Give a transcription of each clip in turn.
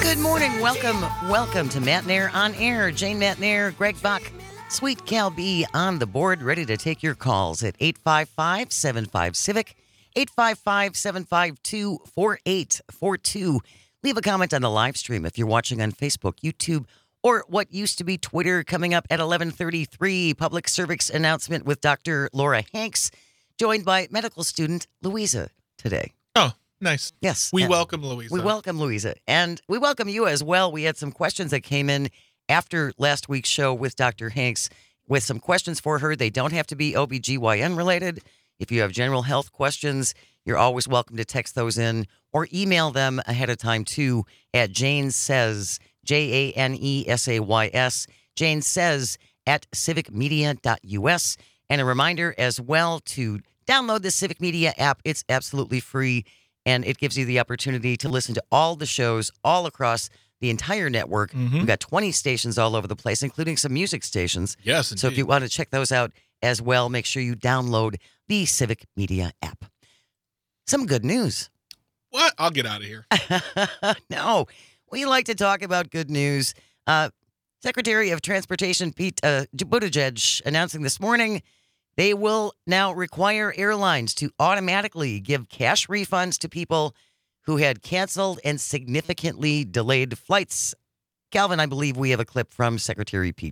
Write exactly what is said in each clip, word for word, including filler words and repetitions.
Good morning. Welcome, welcome to Matt Nair on Air. Jane Matt Nair, Greg Bach, Sweet Cal B on the board, ready to take your calls at eight five five, seven five, Civic, eight five five, seven five two, four eight four two. Leave a comment on the live stream if you're watching on Facebook, YouTube, or what used to be Twitter. Coming up at eleven thirty-three, public service announcement with Doctor Laura Hanks, joined by medical student Louisa today. Oh, nice. Yes. We and welcome Louisa. We welcome Louisa. And we welcome you as well. We had some questions that came in after last week's show with Doctor Hanks with some questions for her. They don't have to be O B G Y N related. If you have general health questions, you're always welcome to text those in or email them ahead of time too at Jane Says, J A N E S A Y S, Jane Says at civic media dot U S. And a reminder as well to download the Civic Media app. It's absolutely free, and it gives you the opportunity to listen to all the shows all across the entire network. Mhm. We've got twenty stations all over the place, including some music stations. Yes, So if indeed. you want to check those out as well, make sure you download the Civic Media app. Some good news. What? I'll get out of here. No, we like to talk about good news. Uh, Secretary of Transportation Pete uh, Buttigieg announcing this morning they will now require airlines to automatically give cash refunds to people who had canceled and significantly delayed flights. Calvin, I believe we have a clip from Secretary Pete.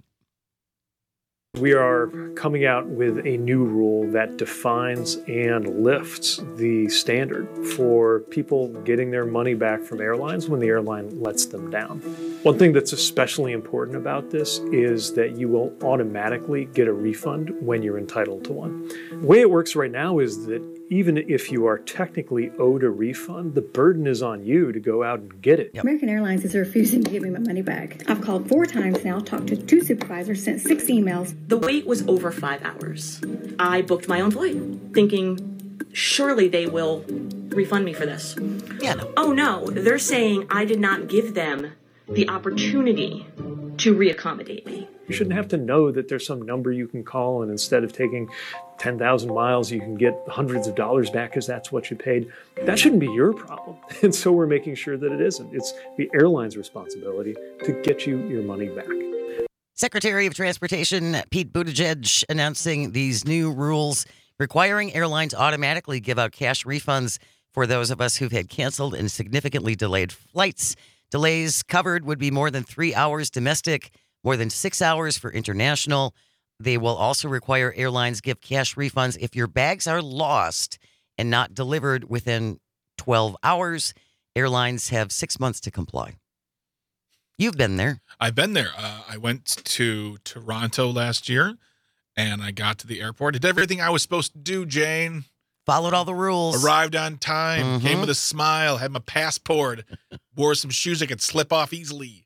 We are coming out with a new rule that defines and lifts the standard for people getting their money back from airlines when the airline lets them down. One thing that's especially important about this is that you will automatically get a refund when you're entitled to one. The way it works right now is that even if you are technically owed a refund, the burden is on you to go out and get it. Yep. American Airlines is refusing to give me my money back. I've called four times now, talked to two supervisors, sent six emails. The wait was over five hours. I booked my own flight, thinking surely they will refund me for this. Yeah, no. Oh no, they're saying I did not give them the opportunity to reaccommodate me. You shouldn't have to know that there's some number you can call, and instead of taking ten thousand miles, you can get hundreds of dollars back because that's what you paid. That shouldn't be your problem. And so we're making sure that it isn't. It's the airline's responsibility to get you your money back. Secretary of Transportation Pete Buttigieg announcing these new rules requiring airlines automatically give out cash refunds for those of us who've had canceled and significantly delayed flights. Delays covered would be more than three hours domestic, more than six hours for international. They will also require airlines give cash refunds if your bags are lost and not delivered within twelve hours. Airlines have six months to comply. You've been there. I've been there. Uh, I went to Toronto last year, and I got to the airport. I did everything I was supposed to do, Jane. Followed all the rules. Arrived on time, Mhm. came with a smile, had my passport, wore some shoes that could slip off easily.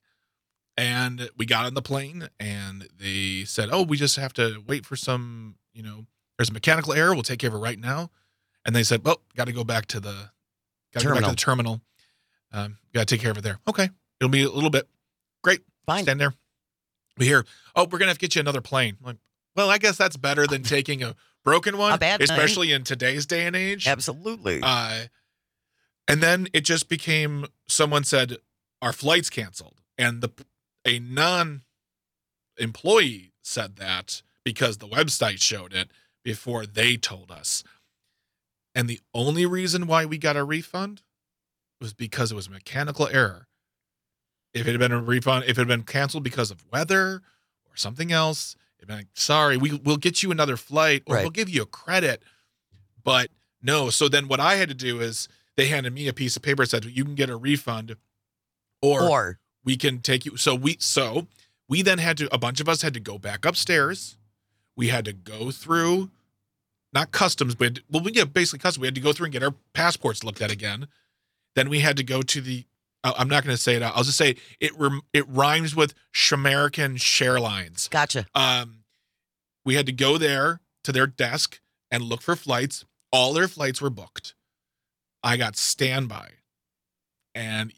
And we got on the plane, and they said, oh, we just have to wait for some, you know, there's a mechanical error. We'll take care of it right now. And they said, well, got to go back to the, got to go back to the terminal. Um, got to take care of it there. Okay. It'll be a little bit. Great. Fine. Stand there. We hear, oh, we're going to have to get you another plane. I'm like, well, I guess that's better than taking a broken one, A bad plane. especially in today's day and age. Absolutely. Uh, and then it just became, someone said, our flight's canceled. And the a non-employee said that because the website showed it before they told us. And the only reason why we got a refund was because it was a mechanical error. If it had been a refund, if it had been canceled because of weather or something else, it'd been like, sorry, we, we'll get you another flight or Right. we'll give you a credit. But no. So then what I had to do is they handed me a piece of paper that said, you can get a refund or, or we can take you. So we, so we then had to, a bunch of us had to go back upstairs. We had to go through, not customs, but well, we get basically customs. We had to go through and get our passports looked at again. Then we had to go to the, I'm not going to say it out. I'll just say it, it rhymes with Shamerican Sharelines. Gotcha. Um, we had to go there to their desk and look for flights. All their flights were booked. I got standby. And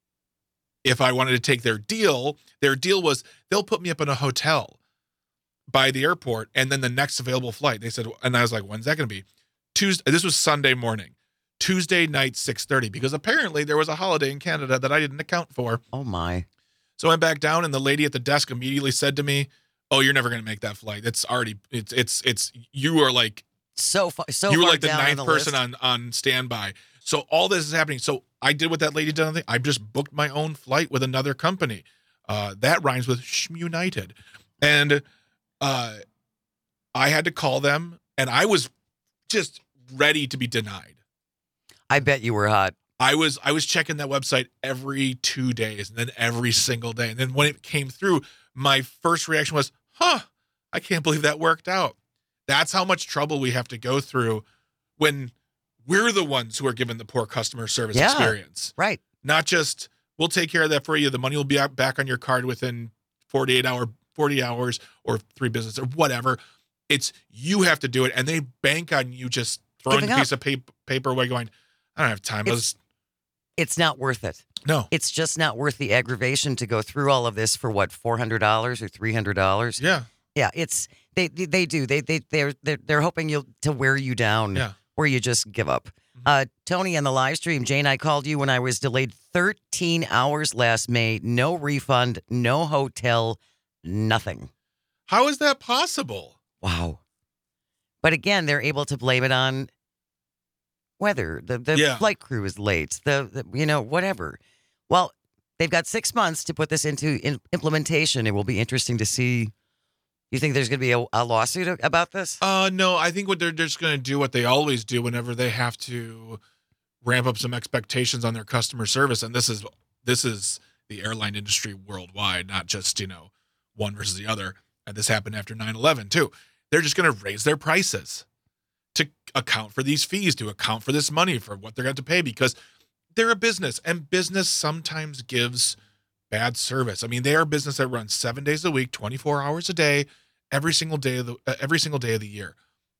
if I wanted to take their deal, their deal was they'll put me up in a hotel by the airport and then the next available flight. They said, and I was like, when's that going to be? Tuesday. This was Sunday morning. Tuesday night, six thirty, because apparently there was a holiday in Canada that I didn't account for. Oh, my. So I went back down, and the lady at the desk immediately said to me, "Oh, you're never going to make that flight. It's already, it's, it's, it's, you are like, So, far, so you were far like the down on ninth the person list. on, on standby." So all this is happening. So I did what that lady did. I just booked my own flight with another company. Uh, that rhymes with Schmunited. And uh, I had to call them, and I was just ready to be denied. I bet you were hot. I was I was checking that website every two days and then every single day. And then when it came through, my first reaction was, huh, I can't believe that worked out. That's how much trouble we have to go through when we're the ones who are given the poor customer service Yeah. experience. Right. Not just, we'll take care of that for you. The money will be out- back on your card within forty-eight hour, forty hours or three business or whatever. It's you have to do it. And they bank on you just throwing Giving a piece up. of paper, paper away going, I don't have time. It's- Let's, It's not worth it. no. It's just not worth the aggravation to go through all of this for what, four hundred dollars or three hundred dollars? Yeah. Yeah, it's they they, they do. They they they're, they're they're hoping you'll to wear you down Yeah. where you just give up. Uh, Tony, on the live stream, Jane, I called you when I was delayed thirteen hours last May. No refund, no hotel, nothing. How is that possible? Wow. But again, they're able to blame it on weather. The the Yeah. flight crew is late. The, the you know whatever. Well, they've got six months to put this into in, implementation. It will be interesting to see. You think there's going to be a, a lawsuit about this? Uh, no, I think what they're just going to do what they always do whenever they have to ramp up some expectations on their customer service. And this is, this is the airline industry worldwide, not just, you know, one versus the other. And this happened after nine eleven too. They're just going to raise their prices to account for these fees, to account for this money, for what they're going to pay, because they're a business, and business sometimes gives bad service. I mean, they are a business that runs seven days a week, twenty-four hours a day, every single day of the uh, every single day of the year.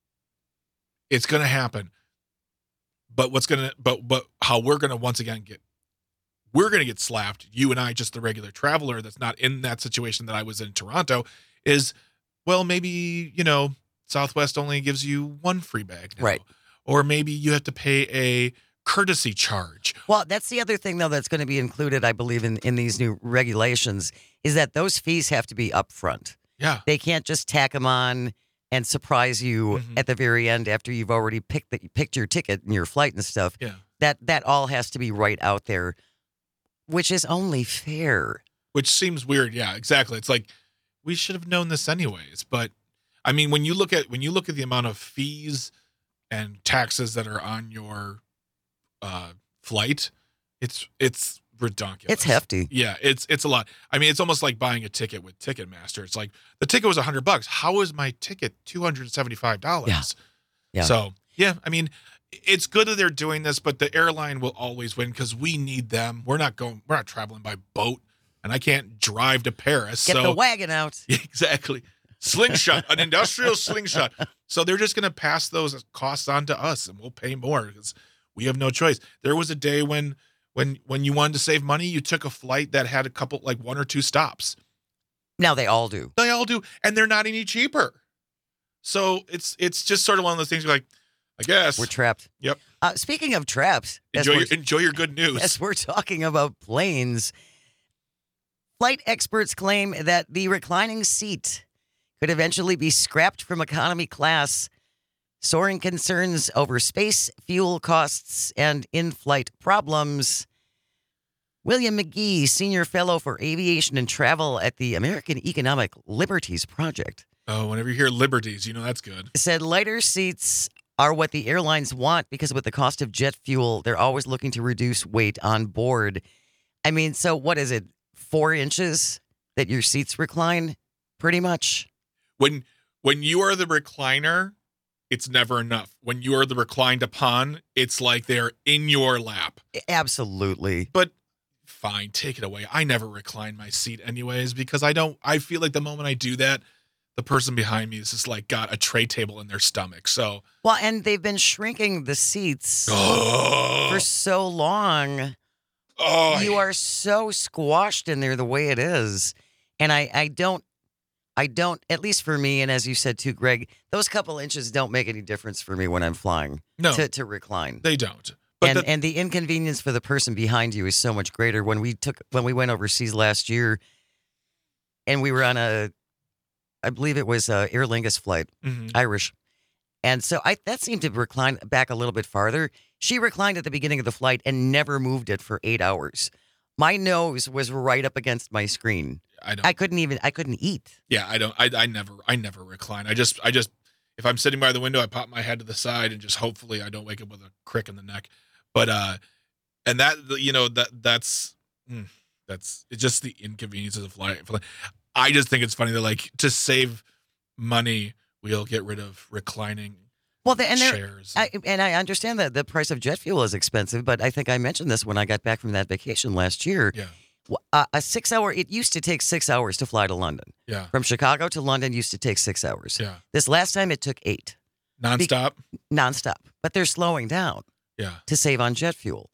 It's going to happen. But what's going to but but how we're going to once again get we're going to get slapped, you and I, just the regular traveler that's not in that situation that I was in Toronto, is, well, maybe, you know, Southwest only gives you one free bag now. Right. Or maybe you have to pay a courtesy charge. Well, that's the other thing, though, that's going to be included, I believe, in, in these new regulations, is that those fees have to be upfront. Yeah. They can't just tack them on and surprise you Mhm. at the very end after you've already picked the, picked your ticket and your flight and stuff. Yeah. That that all has to be right out there, which is only fair. Which seems weird. Yeah, exactly. It's like, we should have known this anyways. But I mean, when you look at when you look at the amount of fees and taxes that are on your uh, flight, it's it's redonkulous. It's hefty. Yeah, it's it's a lot. I mean, it's almost like buying a ticket with Ticketmaster. It's like, the ticket was a hundred bucks. How is my ticket two hundred and seventy five dollars? Yeah. Yeah. So yeah, I mean, it's good that they're doing this, but the airline will always win because we need them. We're not going. We're not traveling by boat, and I can't drive to Paris. Get so the wagon out. exactly, slingshot, an industrial slingshot. So they're just going to pass those costs on to us, and we'll pay more because we have no choice. There was a day when, when, when you wanted to save money, you took a flight that had a couple, like one or two stops. Now they all do. They all do, and they're not any cheaper. So it's it's just sort of one of those things. You're like, I guess We're trapped. Yep. Uh, speaking of traps, as enjoy we're- your enjoy your good news. As we're talking about planes, flight experts claim that the reclining seat could eventually be scrapped from economy class. Soaring concerns over space, fuel costs, and in-flight problems. William McGee, Senior Fellow for Aviation and Travel at the American Economic Liberties Project, Oh, whenever you hear liberties, you know that's good. said lighter seats are what the airlines want because with the cost of jet fuel, they're always looking to reduce weight on board. I mean, so what is it? Four inches that your seats recline? Pretty much. When when you are the recliner, it's never enough. When you are the reclined upon, it's like they're in your lap. Absolutely. But fine, take it away. I never recline my seat anyways because I don't. I feel like the moment I do that, the person behind me is just like got a tray table in their stomach. So Well, and they've been shrinking the seats oh, for so long. oh, You are so squashed in there the way it is. And I, I don't, I don't, at least for me, and as you said too, Greg, those couple inches don't make any difference for me when I'm flying no, to, to recline. they don't. But and the- and the inconvenience for the person behind you is so much greater. When we took when we went overseas last year, and we were on a, I believe it was a Aer Lingus flight, Mhm. Irish, and so I that seemed to recline back a little bit farther. She reclined at the beginning of the flight and never moved it for eight hours. My nose was right up against my screen. I don't. I couldn't even I couldn't eat. Yeah, I don't. I, I never. I never recline. I just. I just. If I'm sitting by the window, I pop my head to the side and just hopefully I don't wake up with a crick in the neck. But uh, and that you know that that's mm, that's it's just the inconveniences of flying. I just think it's funny that like to save money, we'll get rid of reclining Well, the, and there, chairs. I, and I understand that the price of jet fuel is expensive, but I think I mentioned this when I got back from that vacation last year. yeah, Uh, a six hour, it used to take six hours to fly to London. yeah, From Chicago to London used to take six hours. yeah. This last time it took eight, Nonstop. nonstop. But they're slowing down Yeah. to save on jet fuel.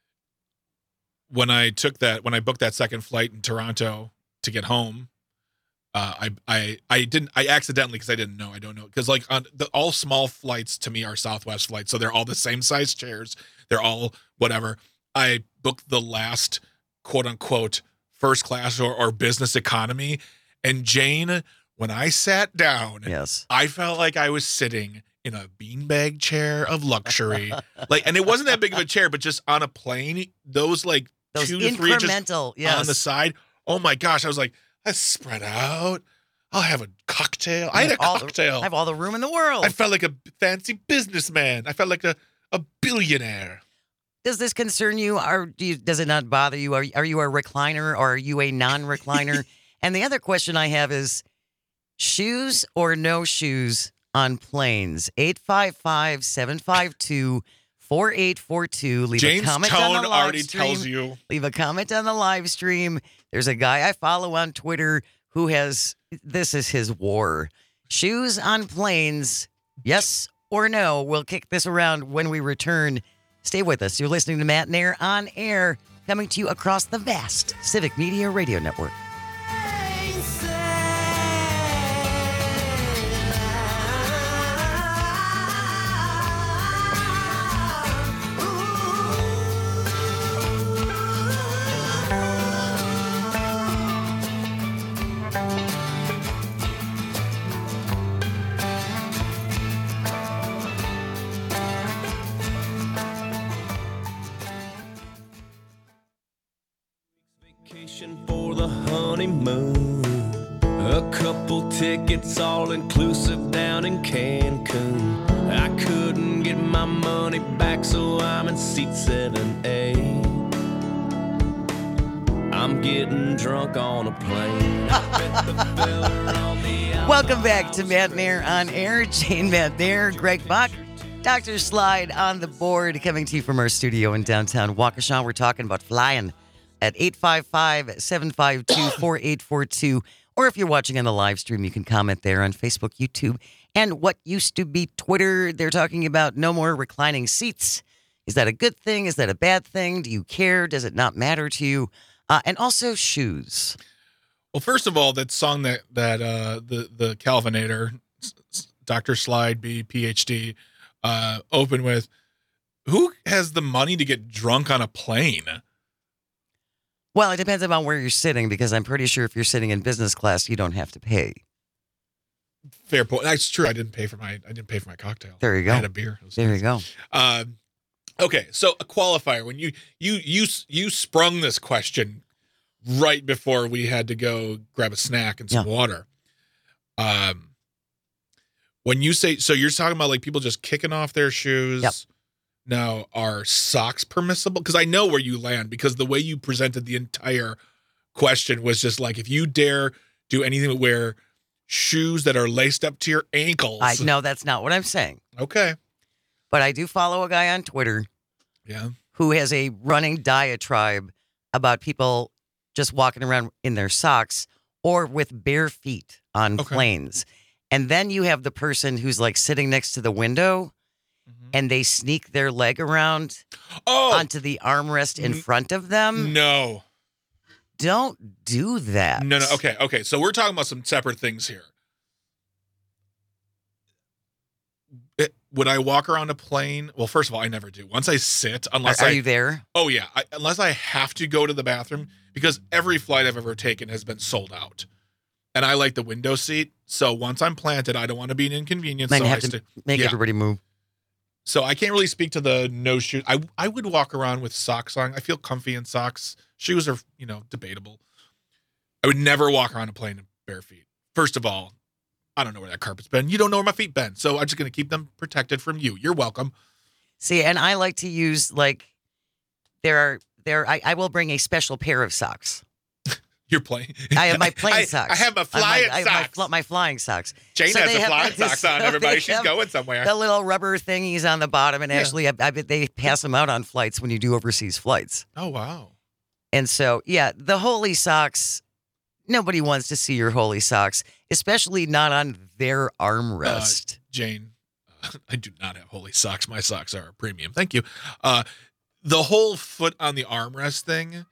When I took that, when I booked that second flight in Toronto to get home, uh, I I I didn't I accidentally because I didn't know I don't know because like on the all small flights to me are Southwest flights, so they're all the same size chairs. They're all whatever. I booked the last quote unquote first class or, or business economy, and Jane, when I sat down, Yes. I felt like I was sitting in a beanbag chair of luxury. Like, and it wasn't that big of a chair, but just on a plane, those like Those two to three inches incremental, yes. on the side. Oh my gosh. I was like, let's spread out. I'll have a cocktail. I had a all the- cocktail. I have all the room in the world. I felt like a fancy businessman. I felt like a, a billionaire. Does this concern you, or do you, does it not bother you? Are, are you a recliner or are you a non-recliner? And the other question I have is, shoes or no shoes on planes? eight five five, seven five two, four eight four two. Leave Jane's a comment tone on the live already stream. tells you. Leave a comment on the live stream. There's a guy I follow on Twitter who has, this is his war. Shoes on planes, yes or no? We'll kick this around when we return. Stay with us. You're listening to Matt Nair on air, coming to you across the vast Civic Media Radio Network. Vacation for the honeymoon. A couple tickets all inclusive down in Cancun. I couldn't get my money back, so I'm in seat seven A. I'm getting drunk on a plane. I bet the fella on the Welcome back to Matt Nair on air. Jane Matt Nair, Greg Bach, Doctor Slide on the board, coming to you from our studio in downtown Waukesha. We're talking about flying at eight five five, seven five two, four eight four two. Or if you're watching on the live stream, you can comment there on Facebook, YouTube, and what used to be Twitter. They're talking about no more reclining seats. Is that a good thing? Is that a bad thing? Do you care? Does it not matter to you? Uh, and also shoes. Well, first of all, that song that that uh, the the Calvinator, Doctor Slide B, PhD, uh, opened with, who has the money to get drunk on a plane? Well, it depends upon where you're sitting, because I'm pretty sure if you're sitting in business class, you don't have to pay. Fair point. That's true. I didn't pay for my I didn't pay for my cocktail. There you go. I had a beer. It was There you nice. go. Um, okay, so a qualifier. When you you you you sprung this question right before we had to go grab a snack and some Yeah. water. Um, when you say so, you're talking about like people just kicking off their shoes. Yep. Now, are socks permissible? Because I know where you land, because the way you presented the entire question was just like, if you dare do anything but wear shoes that are laced up to your ankles. I no, that's not what I'm saying. Okay. But I do follow a guy on Twitter Yeah. who has a running diatribe about people just walking around in their socks or with bare feet on Okay. planes. And then you have the person who's like sitting next to the window and they sneak their leg around Oh, onto the armrest in N- front of them. no. Don't do that. No, no. Okay, okay. So we're talking about some separate things here. It- would I walk around a plane? Well, first of all, I never do. Once I sit, unless Are, are I, you there? oh yeah, I, unless I have to go to the bathroom, because every flight I've ever taken has been sold out, and I like the window seat. So once I'm planted, I don't want to be an inconvenience. Then so you I have to st- make yeah. everybody move. So I can't really speak to the no shoes. I I would walk around with socks on. I feel comfy in socks. Shoes are, you know, debatable. I would never walk around a plane in bare feet. First of all, I don't know where that carpet's been. You don't know where my feet been. So I'm just going to keep them protected from you. You're welcome. See, and I like to use like there are there. I, I will bring a special pair of socks. You're playing. I have my plane I, socks. I have my I flying I have my, socks. fl- my flying socks. Jane So has they the have- flying socks so on, they everybody. She's have going somewhere. The little rubber thingies on the bottom, and Yeah. actually, I, I bet they pass them out on flights when you do overseas flights. Oh, wow. And so, yeah, the holy socks. Nobody wants to see your holy socks, especially not on their armrest. Uh, Jane, uh, I do not have holy socks. My socks are a premium. Thank you. Uh, the whole foot on the armrest thing.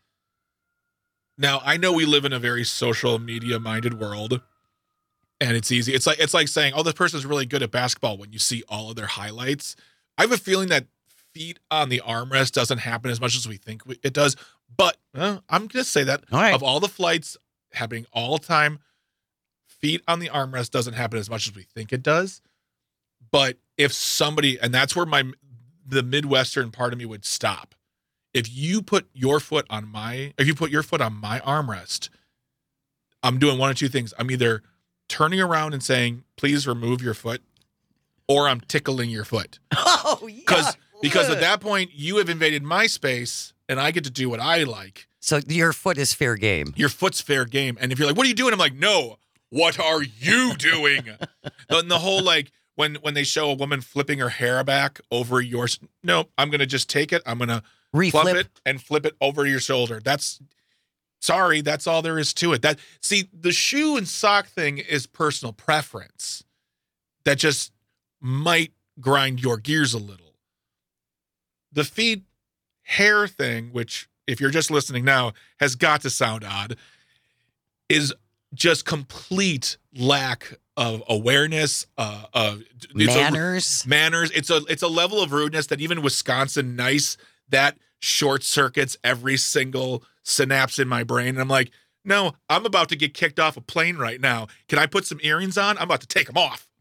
Now, I know we live in a very social media minded world, and it's easy. It's like it's like saying, "Oh, this person's really good at basketball," when you see all of their highlights. I have a feeling that feet on the armrest doesn't happen as much as we think it does. But uh, I'm going to say that All right. of all the flights happening all the time, feet on the armrest doesn't happen as much as we think it does. But if somebody, and that's where my the Midwestern part of me would stop. If you put your foot on my, if you put your foot on my armrest, I'm doing one of two things. I'm either turning around and saying, "Please remove your foot," or I'm tickling your foot. Oh, yeah. Because because at that point you have invaded my space and I get to do what I like. So your foot is fair game. Your foot's fair game. And if you're like, "What are you doing?" I'm like, "No, what are you doing?" And the whole like when when they show a woman flipping her hair back over yours, no, I'm gonna just take it. I'm gonna plump Reflip. it and flip it over your shoulder. That's sorry, that's all there is to it. That see, the shoe and sock thing is personal preference. That just might grind your gears a little. The feet hair thing, which if you're just listening now, has got to sound odd, is just complete lack of awareness, uh, of it's Manners. a, manners. It's a it's a level of rudeness that even Wisconsin nice that short circuits every single synapse in my brain. And I'm like, no, I'm about to get kicked off a plane right now. Can I put some earrings on? I'm about to take them off.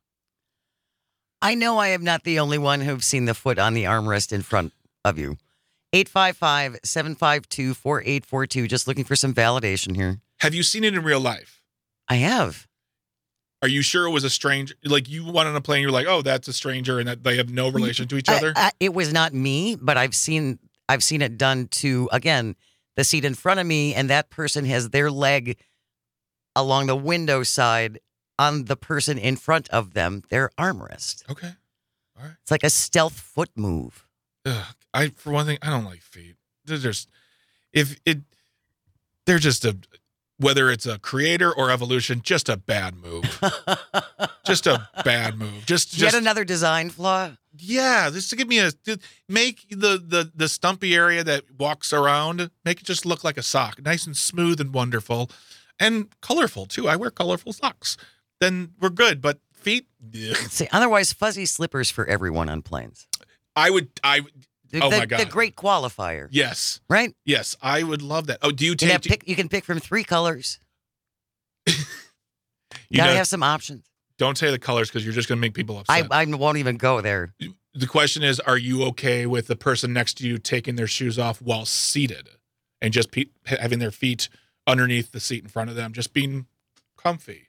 I know I am not the only one who've seen the foot on the armrest in front of you. eight five five, seven five two, four eight four two. Just looking for some validation here. Have you seen it in real life? I have. Are you sure it was a stranger? Like you went on a plane, you're like, oh, that's a stranger, and that they have no relation to each I- other? I- it was not me, but I've seen I've seen it done to, again, the seat in front of me, and that person has their leg along the window side on the person in front of them, their armrest. Okay. All right. It's like a stealth foot move. Ugh, I for one thing, I don't like feet. They're just if it they're just a whether it's a creator or evolution, just a bad move. Just a bad move. Just Yet just another design flaw. yeah, just to give me a to make the the the stumpy area that walks around, make it just look like a sock, nice and smooth and wonderful, and colorful too. I wear colorful socks. Then we're good. But feet, ugh. See, otherwise, fuzzy slippers for everyone on planes. I would I The, Oh the, my God. the great qualifier, yes right? yes I would love that. Oh, do you You can, take have pick, you can pick from three colors. you Gotta know, have some options. don't say the colors because you're just gonna make people I, upset. I won't even go there. The question is, are you okay with the person next to you taking their shoes off while seated and just pe- having their feet underneath the seat in front of them, just being comfy?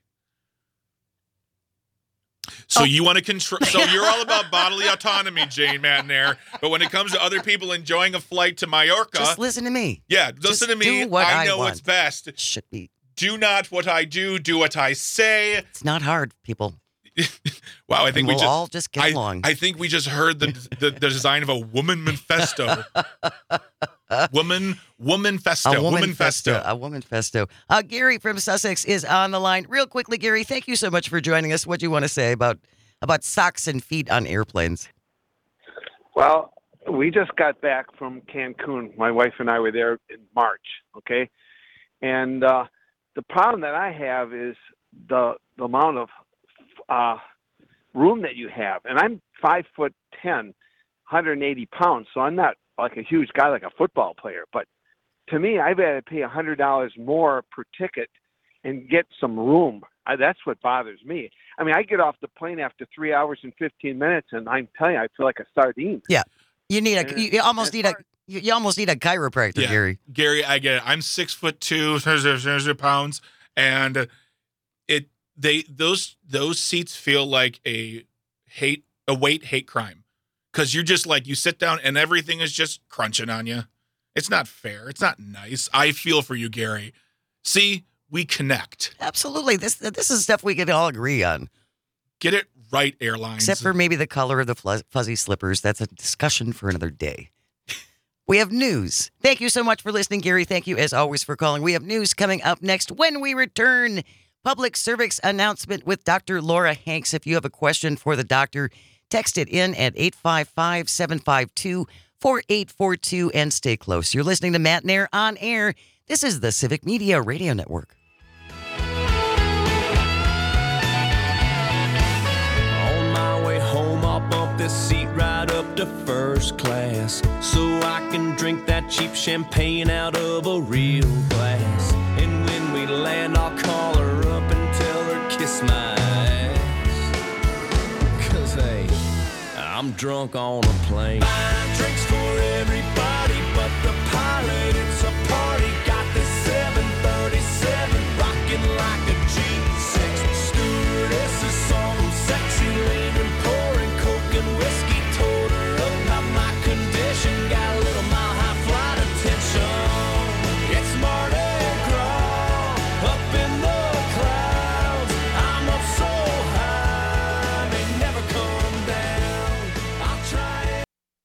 So Oh. you want to control? So you're all about bodily autonomy, Jane Matnair. But when it comes to other people enjoying a flight to Mallorca, Just listen to me. yeah, just listen to me. do what I I know want. what's best. It should be. Do not what I do. Do what I say. It's not hard, people. Wow, I And think we'll we just all just get I, along. I think we just heard the, the the design of a woman manifesto. woman woman festo. a woman, festo. festo. A woman festo. Uh, Gary from Sussex is on the line. Real quickly, Gary, thank you so much for joining us. What do you want to say about about socks and feet on airplanes? Well, we just got back from Cancun. My wife and I were there in March, okay? And uh, the problem that I have is the, the amount of uh, room that you have. And I'm five foot ten, one hundred eighty pounds, so I'm not like a huge guy like a football player. But to me, I've had to pay one hundred dollars more per ticket and get some room. I, that's what bothers me. I mean, I get off the plane after three hours and fifteen minutes, and I'm telling you, I feel like a sardine. Yeah, you need a. And You, you almost as need a. far- You you almost need a chiropractor, Yeah. Gary. Gary, I get it. I'm six foot two, pounds, and it they those those seats feel like a hate a weight hate crime because you're just like you sit down and everything is just crunching on you. It's not fair. It's not nice. I feel for you, Gary. See, we connect. Absolutely. This this is stuff we can all agree on, Get it right, airlines. except for maybe the color of the fl- fuzzy slippers. That's a discussion for another day. We have news. Thank you so much for listening, Gary. Thank you, as always, for calling. We have news coming up next when we return. Public service announcement with Doctor Laura Hanks. If you have a question for the doctor, text it in at eight five five, seven five two, four eight four two and stay close. You're listening to Matt Nair on air. This is the Civic Media Radio Network. On my way home, I'll bump this seat right up to first class so I can drink that cheap champagne out of a real glass. And when we land, I'll call her up and tell her kiss my ass. Cause hey, I'm drunk on a plane. Buying drinks for everybody but the pilot. It's a party. Got this seven thirty-seven rocking like a G six. Stewardess is some sexy lady pouring coke and whiskey. Told her about my condition. Got a little mile high flight attention. It's Mardi Gras up in the clouds. I'm up so high, they never come down. I'll try it.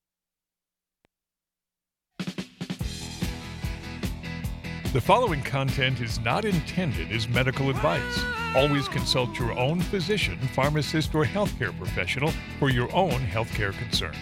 The following content is not intended as medical advice. Always consult your own physician, pharmacist, or healthcare professional for your own healthcare concerns.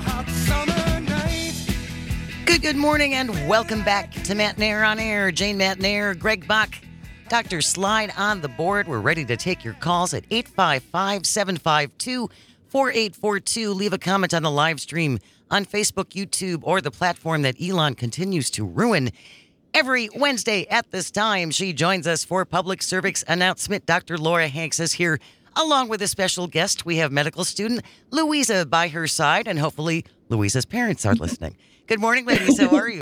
Good, good morning, and welcome back to Matt Nair on air. Jane Matt Nair, Greg Bach, Doctor Slide on the board. We're ready to take your calls at eight five five, seven five two, four eight four two. Leave a comment on the live stream on Facebook, YouTube, or the platform that Elon continues to ruin. Every Wednesday at this time, she joins us for public service announcement. Doctor Laura Hanks is here, along with a special guest. We have medical student Louisa by her side, and hopefully Louisa's parents are listening. Good morning, ladies. How are you?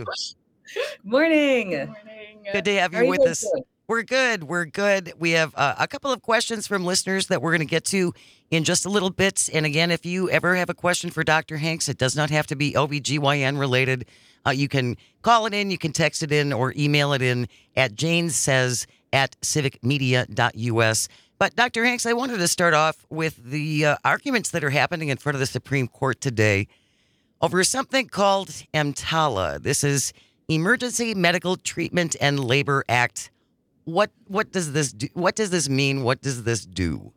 Morning. Good to have How are you you with guys us. doing? We're good. We're good. We have uh, a couple of questions from listeners that we're going to get to in just a little bit. And again, if you ever have a question for Doctor Hanks, it does not have to be O B G Y N related. Uh, you can call it in, you can text it in, or email it in at janesays at civicmedia dot U S. But Doctor Hanks, I wanted to start off with the uh, arguments that are happening in front of the Supreme Court today over something called EMTALA. This is Emergency Medical Treatment and Labor Act. What what does this do? What does this mean? What does this do?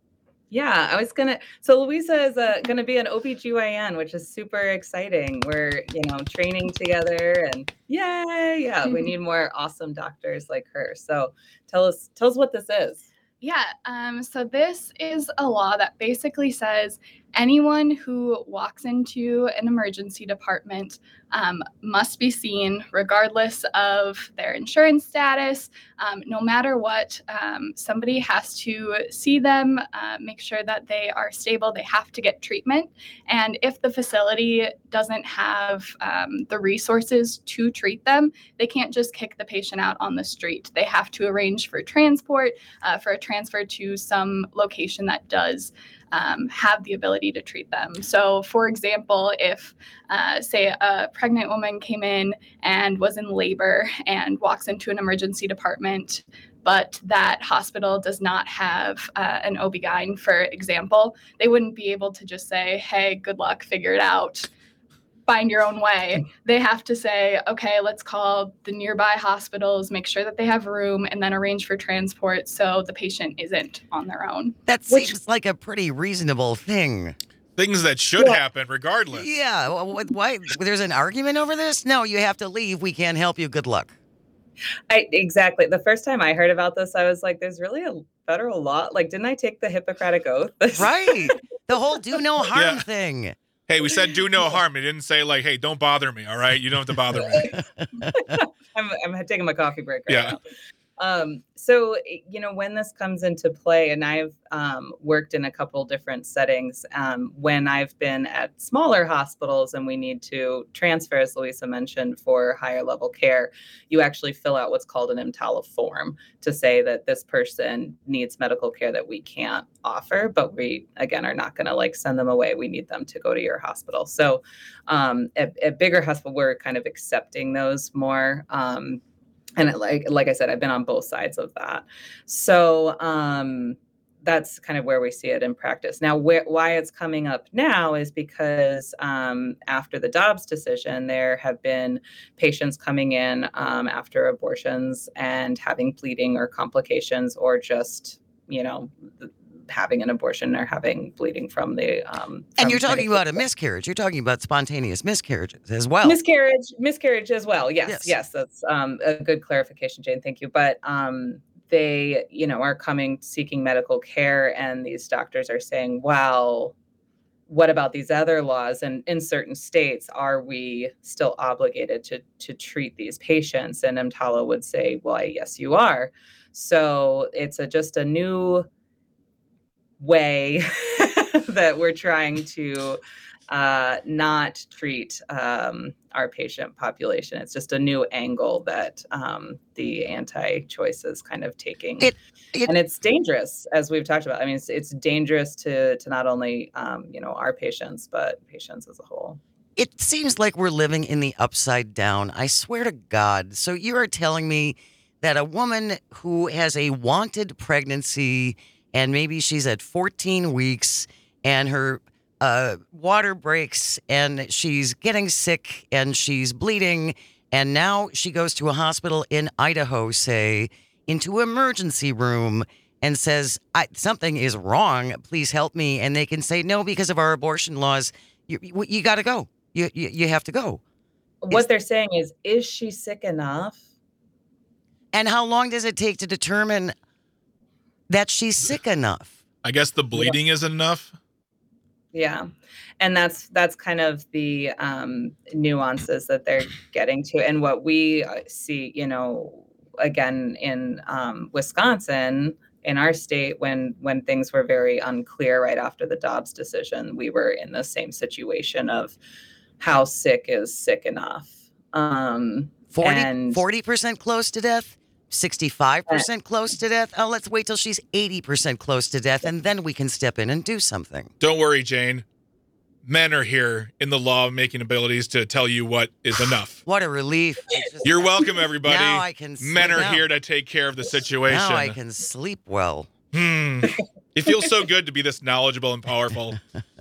Yeah, I was gonna. So Louisa is uh, gonna be an O B G Y N, which is super exciting. We're you know training together, and yay, yeah, we need more awesome doctors like her. So tell us, tell us what this is. Yeah, um, so this is a law that basically says anyone who walks into an emergency department um, must be seen regardless of their insurance status. Um, no matter what, um, somebody has to see them, uh, make sure that they are stable. They have to get treatment. And if the facility doesn't have um, the resources to treat them, they can't just kick the patient out on the street. They have to arrange for transport, uh, for a transfer to some location that does Um, have the ability to treat them. So, for example, if, uh, say, a pregnant woman came in and was in labor and walks into an emergency department, but that hospital does not have uh, an O B G Y N, for example, they wouldn't be able to just say, hey, good luck, figure it out. Find your own way. They have to say, okay, let's call the nearby hospitals, make sure that they have room, and then arrange for transport so the patient isn't on their own. That seems like a pretty reasonable thing. Things that should Yeah. happen regardless. Yeah. wh- wh- Why? There's an argument over this? No, you have to leave. We can't help you. Good luck. I exactly. The first time I heard about this, I was like, "There's really a federal law." Like, didn't I take the Hippocratic Oath? Right. The whole do no harm Yeah. thing. Hey, we said do no harm. It didn't say like, hey, don't bother me. All right, you don't have to bother me. I'm, I'm taking my coffee break right Yeah. now. Um, so, you know, when this comes into play, and I've um, worked in a couple different settings, um, when I've been at smaller hospitals and we need to transfer, as Louisa mentioned, for higher level care, you actually fill out what's called an EMTALA form to say that this person needs medical care that we can't offer, but we, again, are not going to like send them away. We need them to go to your hospital. So um, at, at bigger hospital, we're kind of accepting those more. Um, And it, like like I said, I've been on both sides of that. So um, that's kind of where we see it in practice. Now, where, why it's coming up now is because um, after the Dobbs decision, there have been patients coming in um, after abortions and having bleeding or complications, or just, you know, having an abortion or having bleeding from the um And from you're talking medical- about a miscarriage. You're talking about spontaneous miscarriages as well. miscarriage miscarriage as well. Yes, Yes. yes, that's um a good clarification, Jane. Thank you. But um they, you know, are coming seeking medical care, and these doctors are saying, well, what about these other laws? And in certain states, are we still obligated to to treat these patients? And EMTALA would say, well, yes, you are. So it's a just a new way that we're trying to uh, not treat um, our patient population. It's just a new angle that um, the anti-choice is kind of taking. It, it, and it's dangerous, as we've talked about. I mean, it's, it's dangerous to, to not only, um, you know, our patients, but patients as a whole. It seems like we're living in the upside down. I swear to God. So you are telling me that a woman who has a wanted pregnancy, and maybe she's at fourteen weeks, and her uh, water breaks, and she's getting sick, and she's bleeding, and now she goes to a hospital in Idaho, say, into emergency room, and says, I, something is wrong, please help me. And they can say, no, because of our abortion laws, you, you, you got to go. You, you you have to go. What they're saying is, is she sick enough? And how long does it take to determine that she's sick enough? I guess the bleeding is enough. Yeah. And that's that's kind of the um, nuances that they're getting to. And what we see, you know, again, in um, Wisconsin, in our state, when when things were very unclear right after the Dobbs decision, we were in the same situation of how sick is sick enough. Um, and forty percent close to death? sixty-five percent close to death? Oh, let's wait till she's eighty percent close to death, and then we can step in and do something. Don't worry, Jane. Men are here in the law of making abilities to tell you what is enough. What a relief. Just, You're welcome, everybody. Now I can Men are now. here to take care of the situation. Now I can sleep well. Hmm. It feels so good to be this knowledgeable and powerful.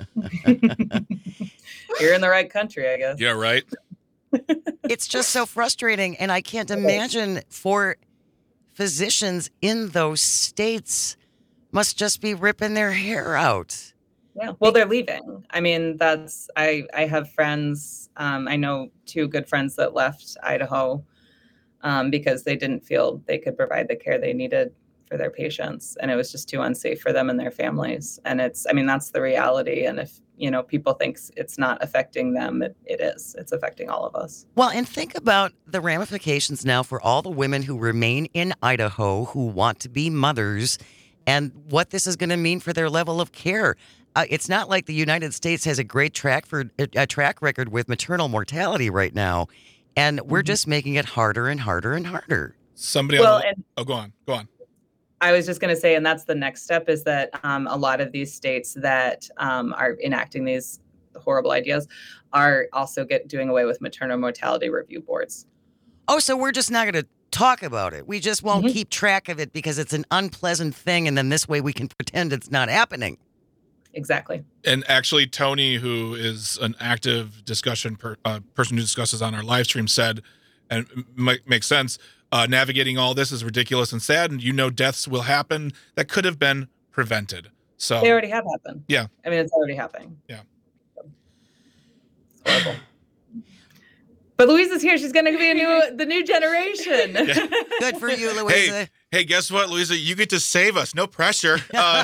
You're in the right country, I guess. Yeah, right? It's just so frustrating, and I can't imagine for physicians in those states must just be ripping their hair out. Yeah. Well, they're leaving. I mean, that's, I, I have friends, um, I know two good friends that left Idaho um, because they didn't feel they could provide the care they needed for their patients. And it was just too unsafe for them and their families. And it's, I mean, that's the reality. And if, you know, people think it's not affecting them, it, it is. It's affecting all of us. Well, and think about the ramifications now for all the women who remain in Idaho who want to be mothers, and what this is going to mean for their level of care. Uh, it's not like the United States has a great track for a track record with maternal mortality right now, and we're mm-hmm. just making it harder and harder and harder. Somebody well, on the, and, oh, go on, go on. I was just going to say, and that's the next step, is that um, a lot of these states that um, are enacting these horrible ideas are also get doing away with maternal mortality review boards. Oh, so we're just not going to talk about it. We just won't Mm-hmm. keep track of it because it's an unpleasant thing, and then this way we can pretend it's not happening. Exactly. And actually, Tony, who is an active discussion per, uh, person who discusses on our live stream, said, and it might make sense, uh, navigating all this is ridiculous and sad, and you know deaths will happen that could have been prevented. So they already have happened. Yeah. I mean, it's already happening. Yeah. It's horrible. But Louisa's here. She's going to be a new, the new generation. Yeah. Good for you, Louisa. Hey, hey, guess what, Louisa? You get to save us. No pressure. Uh,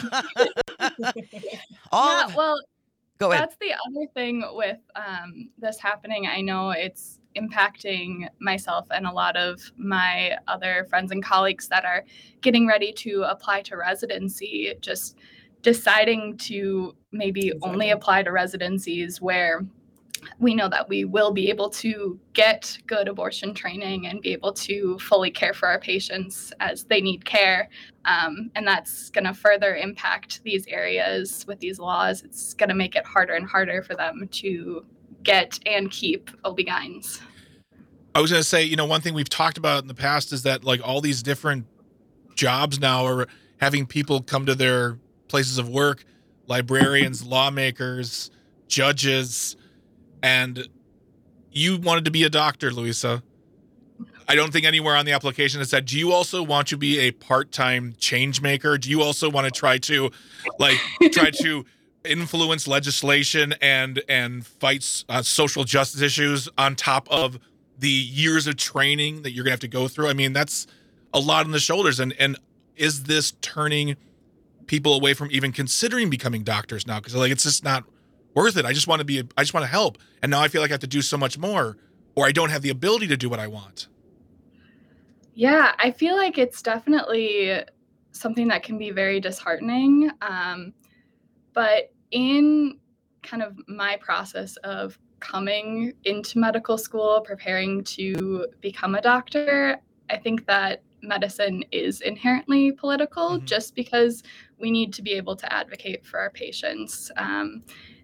All Yeah, of- well, go ahead. that's the other thing with um, this happening. I know it's impacting myself and a lot of my other friends and colleagues that are getting ready to apply to residency, just deciding to maybe only apply to residencies where we know that we will be able to get good abortion training and be able to fully care for our patients as they need care. Um, and that's going to further impact these areas with these laws. It's going to make it harder and harder for them to get and keep O B G Y Ns. I was going to say, you know, one thing we've talked about in the past is that like all these different jobs now are having people come to their places of work, librarians, lawmakers, judges, and you wanted to be a doctor, Louisa. I don't think anywhere on the application it said, do you also want to be a part-time change maker? Do you also want to try to like try to influence legislation and and fight uh, social justice issues on top of the years of training that you're gonna have to go through? I mean, that's a lot on the shoulders. And and is this turning people away from even considering becoming doctors now? Because like it's just not worth it. I just want to be. A, I just want to help, and now I feel like I have to do so much more, or I don't have the ability to do what I want. Yeah, I feel like it's definitely something that can be very disheartening. Um, but in kind of my process of coming into medical school, preparing to become a doctor, I think that medicine is inherently political mm-hmm. just because we need to be able to advocate for our patients. Um,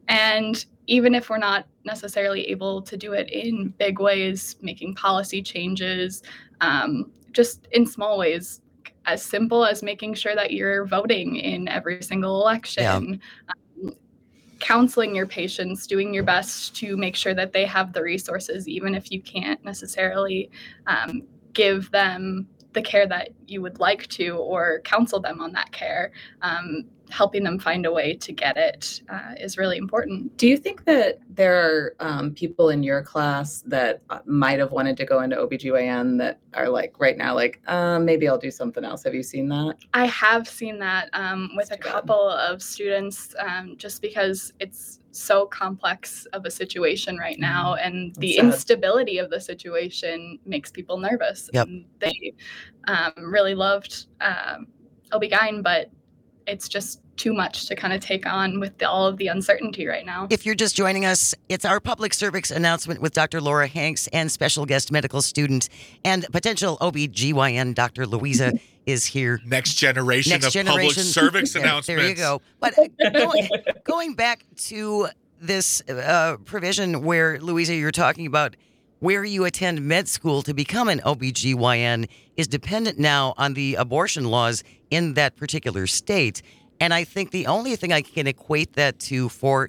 and even if we're not necessarily able to do it in big ways, making policy changes, um, just in small ways, as simple as making sure that you're voting in every single election, yeah. um, counseling your patients, doing your best to make sure that they have the resources, even if you can't necessarily um, give them the care that you would like to or counsel them on that care. Um, helping them find a way to get it uh, is really important. Do you think that there are um, people in your class that might have wanted to go into O B G Y N that are like right now, like, uh, maybe I'll do something else? Have you seen that? I have seen that um, with That's a couple bad. of students um, just because it's so complex of a situation right now, and the sad. instability of the situation makes people nervous. Yep. And they um, really loved um, O B G Y N, but it's just too much to kind of take on with the, all of the uncertainty right now. If you're just joining us, it's our public service announcement with Doctor Laura Hanks and special guest medical student and potential O B G Y N Doctor Louisa is here. Next generation Next of generation. public service there, announcements. There you go. But going, going back to this uh, provision where, Louisa, you're talking about where you attend med school to become an O B G Y N is dependent now on the abortion laws in that particular state. And I think the only thing I can equate that to for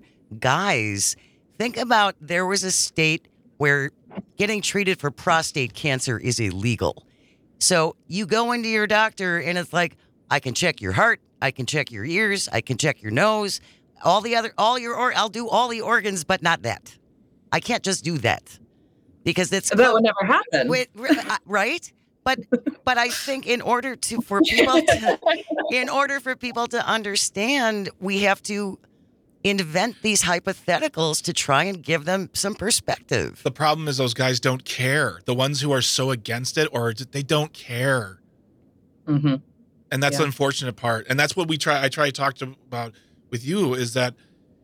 guys, think about there was a state where getting treated for prostate cancer is illegal. So you go into your doctor and it's like, I can check your heart, I can check your ears, I can check your nose, all the other, all your, or I'll do all the organs, but not that. I can't just do that. Because that's that would never happen, wait, right? But but I think in order to for people to, in order for people to understand, we have to invent these hypotheticals to try and give them some perspective. The problem is those guys don't care. The ones who are so against it, or they don't care, mm-hmm. and that's yeah. the unfortunate part. And that's what we try. I try to talk to, about with you is that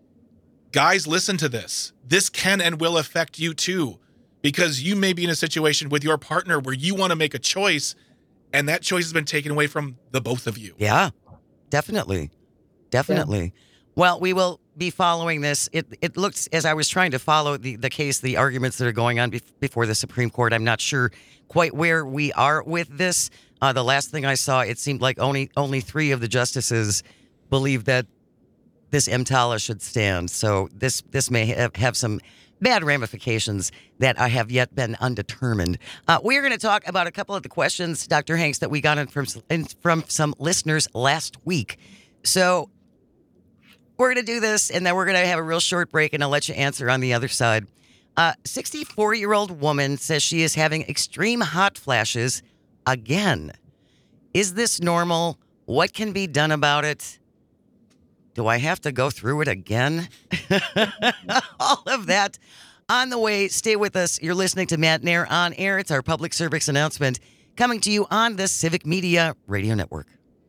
guys, listen to this. This can and will affect you too. Because you may be in a situation with your partner where you want to make a choice, and that choice has been taken away from the both of you. Yeah, definitely. Definitely. Yeah. Well, we will be following this. It it looks, as I was trying to follow the, the case, the arguments that are going on be- before the Supreme Court, I'm not sure quite where we are with this. Uh, the last thing I saw, it seemed like only only three of the justices believe that this EMTALA should stand. So this, this may have, have some bad ramifications that I have yet been undetermined. Uh, we're going to talk about a couple of the questions, Doctor Hanks, that we got in from, in, from some listeners last week. So we're going to do this, and then we're going to have a real short break, and I'll let you answer on the other side. A sixty-four-year-old woman says she is having extreme hot flashes again. Is this normal? What can be done about it? Do I have to go through it again? All of that on the way. Stay with us. You're listening to Matt Nair on Air. It's our public service announcement coming to you on the Civic Media Radio Network.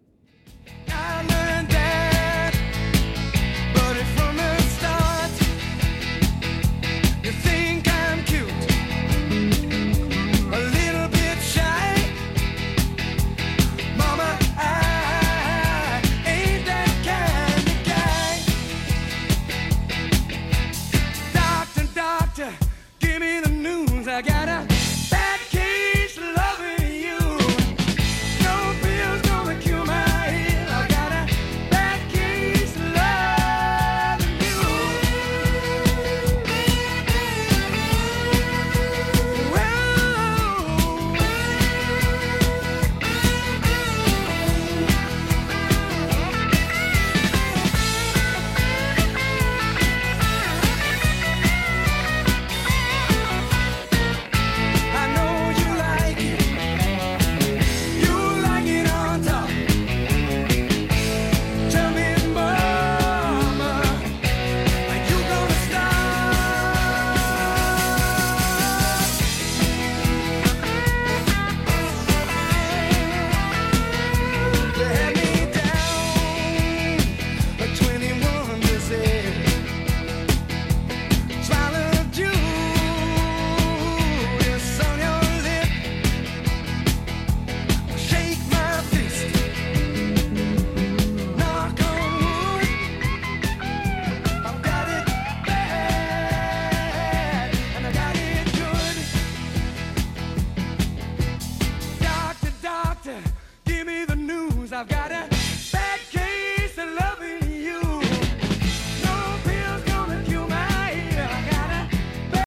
I got a bad case of loving you. No pills gonna cure my head. I got a bad case of loving you. I've got a bad case of loving you. No pills gonna cure my head. I got a bad...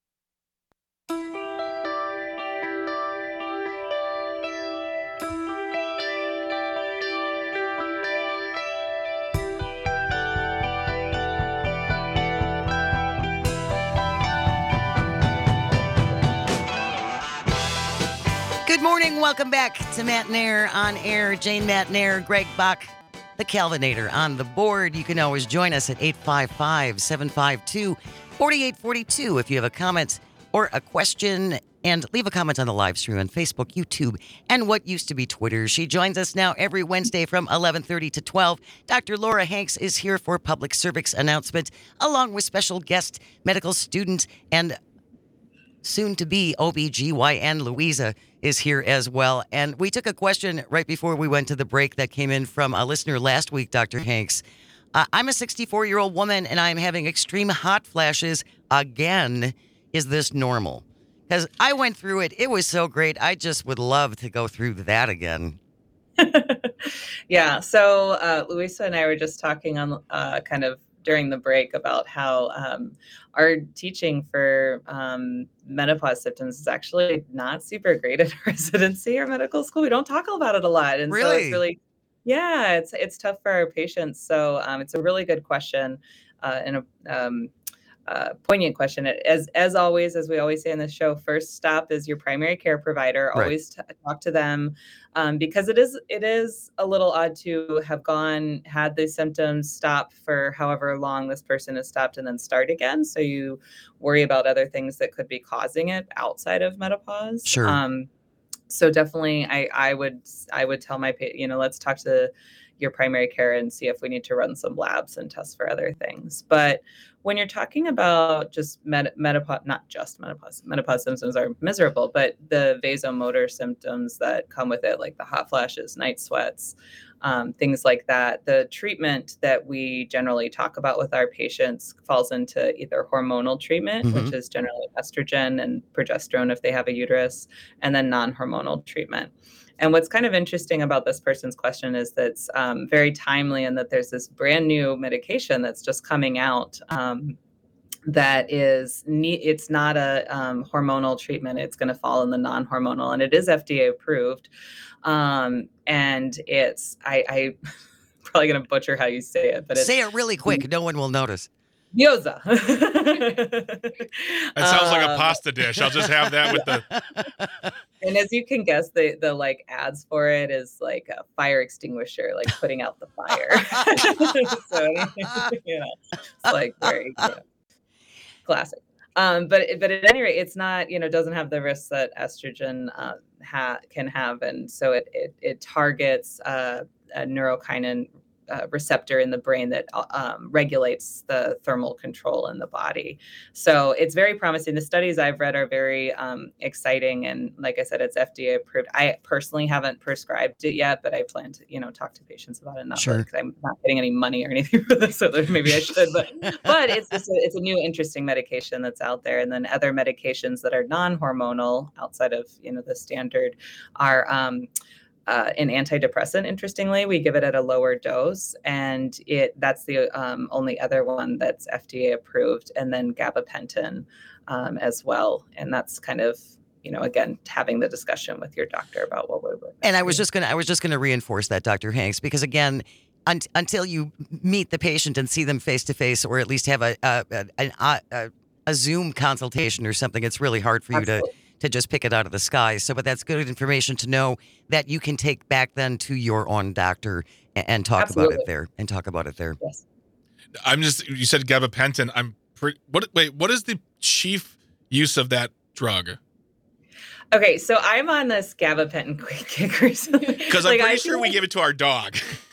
Good morning. Welcome back to Matt Nair on Air. Jane Matt Nair, Greg Bach, the Calvinator on the board. You can always join us at eight five five, seven five two, four eight four two if you have a comment or a question. And leave a comment on the live stream on Facebook, YouTube, and what used to be Twitter. She joins us now every Wednesday from eleven thirty to twelve. Doctor Laura Hanks is here for public service announcement, along with special guest medical student and soon-to-be O B G Y N Louisa is here as well. And we took a question right before we went to the break that came in from a listener last week, Doctor Hanks. Uh, I'm a sixty-four-year-old woman, and I'm having extreme hot flashes again. Is this normal? Because I went through it. It was so great. I just would love to go through that again. Yeah. So uh, Louisa and I were just talking on uh, kind of during the break about how um, our teaching for um, menopause symptoms is actually not super great at residency or medical school. We don't talk about it a lot. And Really? so it's really, yeah, it's it's tough for our patients. So um, it's a really good question uh, and a um, uh, poignant question. As as always, as we always say in this show, first stop is your primary care provider. Right. Always t- talk to them um, because it is it is a little odd to have gone, had the symptoms stop for however long this person has stopped and then start again. So you worry about other things that could be causing it outside of menopause. Sure. Um, so definitely, I I would I would tell my pa- you know let's talk to your primary care and see if we need to run some labs and test for other things. But when you're talking about just med- menopause, not just menopause, menopause symptoms are miserable, but the vasomotor symptoms that come with it, like the hot flashes, night sweats, um, things like that, the treatment that we generally talk about with our patients falls into either hormonal treatment, Mhm. which is generally estrogen and progesterone if they have a uterus, and then non-hormonal treatment. And what's kind of interesting about this person's question is that it's um, very timely and that there's this brand new medication that's just coming out um, that is, ne- it's not a um, hormonal treatment. It's going to fall in the non-hormonal, and it is F D A approved. Um, and it's, I, I probably going to butcher how you say it, but it's Say it really quick. No one will notice. Gyoza. That sounds like a Um, pasta dish. I'll just have that with the. And as you can guess, the the like ads for it is like a fire extinguisher, like putting out the fire. So you know, it's like very you know, classic. Um, but but at any rate, it's not you know doesn't have the risks that estrogen uh, ha- can have, and so it it, it targets uh, a neurokinin uh, receptor in the brain that um, regulates the thermal control in the body. So it's very promising. The studies I've read are very um, exciting. And like I said, it's F D A approved. I personally haven't prescribed it yet, but I plan to, you know, talk to patients about it. Not Sure. because I'm not getting any money or anything for this, so maybe I should, but, but it's just a, it's a new interesting medication that's out there. And then other medications that are non-hormonal outside of, you know, the standard are, um, Uh, an antidepressant. Interestingly, we give it at a lower dose, and it that's the um, only other one that's F D A approved, and then gabapentin um, as well. And that's kind of, you know, again, having the discussion with your doctor about what would work. And I was just gonna, I was just gonna reinforce that, Doctor Hanks, because again, un- until you meet the patient and see them face to face, or at least have a a, a, a a a Zoom consultation or something, it's really hard for you Absolutely. to. to just pick it out of the sky. So, but that's good information to know that you can take back then to your own doctor and, and talk Absolutely. about it there and talk about it there. Yes. I'm just. You said gabapentin. I'm pretty. What? Wait. What is the chief use of that drug? Okay, so I'm on this gabapentin quick kick recently. Because I'm Like, pretty I sure feel we like- give it to our dog.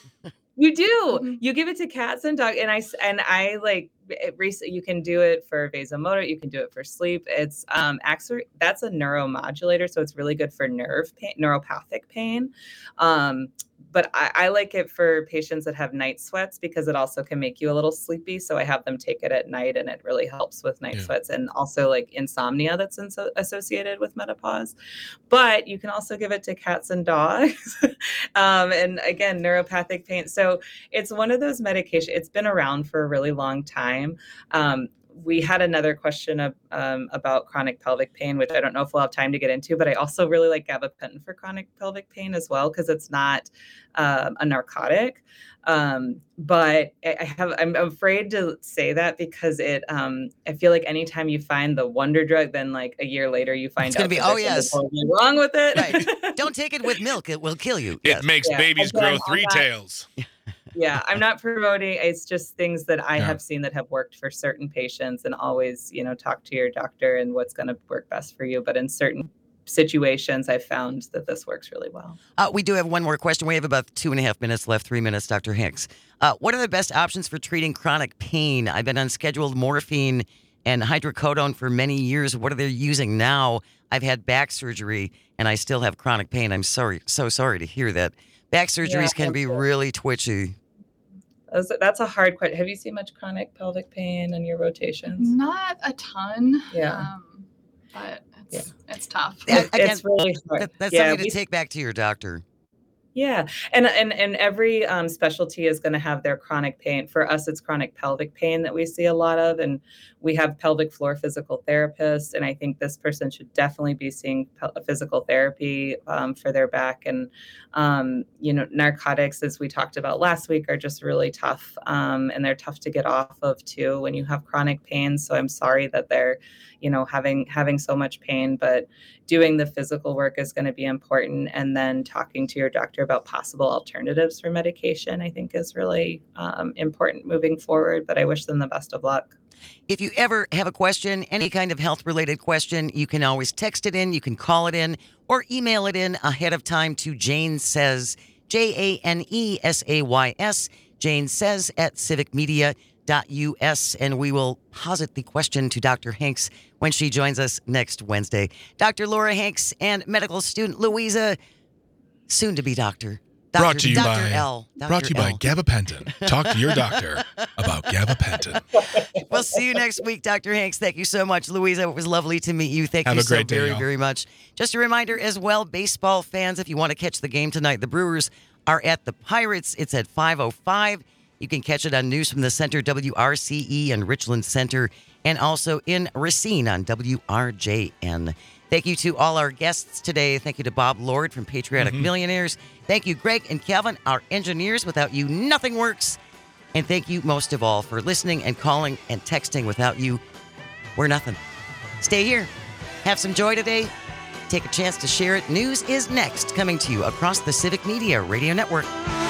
You do. You give it to cats and dogs, and I s- and I like it recently. You can do it for vasomotor. You can do it for sleep. It's um actually that's a neuromodulator, so it's really good for nerve pain, neuropathic pain. Um, but I, I like it for patients that have night sweats because it also can make you a little sleepy. So I have them take it at night, and it really helps with night Yeah. sweats and also like insomnia that's in- associated with menopause. But you can also give it to cats and dogs. um, and again, neuropathic pain. So it's one of those medications. It's been around for a really long time. Um, we had another question of, um, about chronic pelvic pain, which I don't know if we'll have time to get into, but I also really like gabapentin for chronic pelvic pain as well, because it's not um, a narcotic. Um, but I I have, I'm afraid to say that because it, um, I feel like anytime you find the wonder drug, then like a year later you find It's gonna out be, that oh, there's something yes. totally wrong with it. Right. Don't take it with milk. It will kill you. It Yes. makes Yeah. babies Again, grow I'm three not- tails. Yeah, I'm not promoting. It's just things that I Yeah. have seen that have worked for certain patients, and always, you know, talk to your doctor and what's going to work best for you. But in certain situations, I found that this works really well. Uh, we do have one more question. We have about two and a half minutes left, three minutes, Doctor Hanks. Uh, what are the best options for treating chronic pain? I've been on scheduled morphine and hydrocodone for many years. What are they using now? I've had back surgery and I still have chronic pain. I'm sorry, so sorry to hear that. Back surgeries Yeah, can be thank you. really twitchy. That's, that's a hard question. Have you seen much chronic pelvic pain in your rotations? Not a ton. Yeah. Um, but it's it's tough. Yeah, It- again, it's really hard. That, that's Yeah, something we- to take back to your doctor. Yeah, and and and every um, specialty is going to have their chronic pain. For us, it's chronic pelvic pain that we see a lot of, and we have pelvic floor physical therapists. And I think this person should definitely be seeing pel- physical therapy um, for their back. And um, you know, narcotics, as we talked about last week, are just really tough, um, and they're tough to get off of too when you have chronic pain. So I'm sorry that they're, you know, having having so much pain, but doing the physical work is going to be important, and then talking to your doctor about possible alternatives for medication, I think, is really um, important moving forward. But I wish them the best of luck. If you ever have a question, any kind of health related question, you can always text it in, you can call it in, or email it in ahead of time to Jane Says, J A N E S A Y S, Jane Says at civic media dot U S, and we will posit the question to Doctor Hanks when she joins us next Wednesday. Doctor Laura Hanks and medical student Louisa, soon to be doctor. Doctor Brought to you Doctor by L. Doctor Brought to you by L. gabapentin. Talk to your doctor about gabapentin. We'll see you next week, Doctor Hanks. Thank you so much, Louisa. It was lovely to meet you. Thank Have you a so great day, very, y'all. very much. Just a reminder as well, baseball fans, if you want to catch the game tonight, the Brewers are at the Pirates. It's at five oh five. You can catch it on News from the Center, W R C E, and Richland Center, and also in Racine on W R J N. Thank you to all our guests today. Thank you to Bob Lord from Patriotic Mm-hmm. Millionaires. Thank you, Greg and Calvin, our engineers. Without you, nothing works. And thank you most of all for listening and calling and texting. Without you, we're nothing. Stay here. Have some joy today. Take a chance to share it. News is next, coming to you across the Civic Media Radio Network.